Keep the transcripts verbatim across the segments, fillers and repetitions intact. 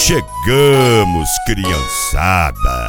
Chegamos, criançada!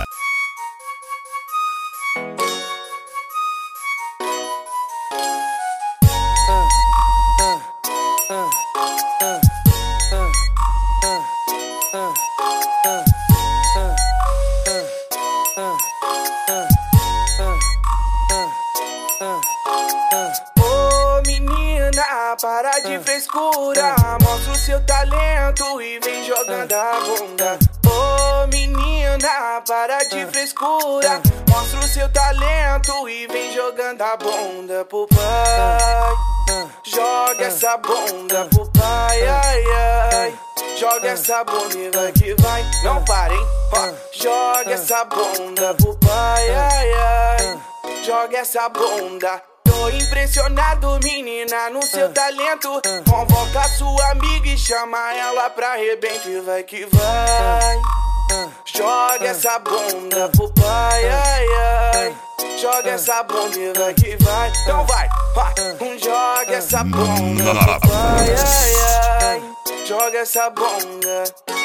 Ô menina, para de frescura, mostra o seu talento e vem jogando a bunda. Ô menina, para de frescura, mostra o seu talento e vem jogando a bunda pro pai. Joga essa bunda pro pai, ai ai. Joga essa bunda e vai que vai, não parem. Joga essa bunda pro pai, ai ai. Joga essa bunda. Tô impressionado, menina, no seu talento. Convoca sua amiga e chama ela pra arrebento e vai que vai. Joga essa bunda pro pai, ai ai. Joga essa bunda e vai que vai. Então vai, vai. Joga essa bunda pro pai, ai ai. Joga essa bunda.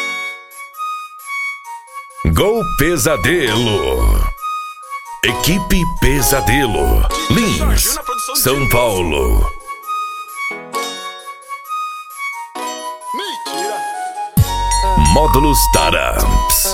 Gol Pesadelo. Equipe Pesadelo. Lins, São Paulo. Módulos Taramps.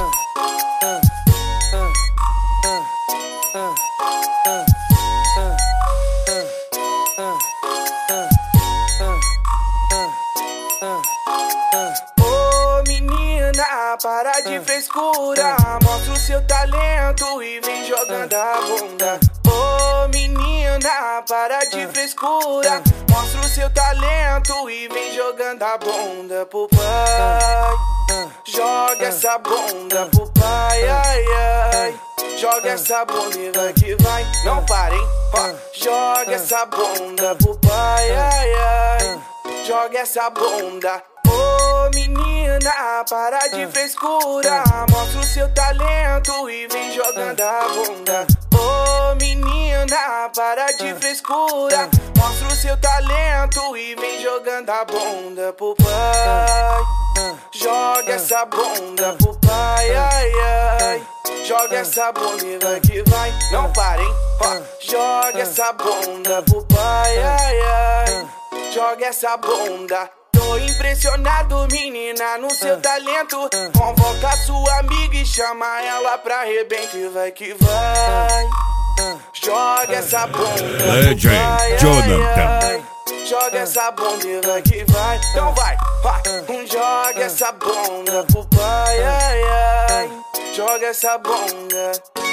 Ô menina, para de frescura, mostra o seu talento e vem jogando a bunda. Ô menina, para de frescura, mostra o seu talento e vem jogando a bunda pro pai. Joga essa bunda pro pai, ai ai. Joga essa bunda e vai que vai, não parem. Joga essa bunda pro pai, ai ai. Joga essa bunda. Ô menina, para de frescura, mostra o seu talento e vem jogando a bunda. Ô menina, para de frescura, mostra o seu talento e vem jogando a bunda pro pai. Joga essa bunda pro pai, ai ai. Joga essa bunda e vai que vai, não parem. Joga essa bunda pro pai, ai ai. Joga essa bunda. Tô impressionado, menina, no seu talento. Convoca sua amiga e chama ela pra arrebento e vai que vai. Joga essa bunda pro pai, Jonathan. ai, ai. Joga essa bunda e vai que vai. Então vai, vai. Joga essa bunda pro pai, ai ai. Joga essa bunda.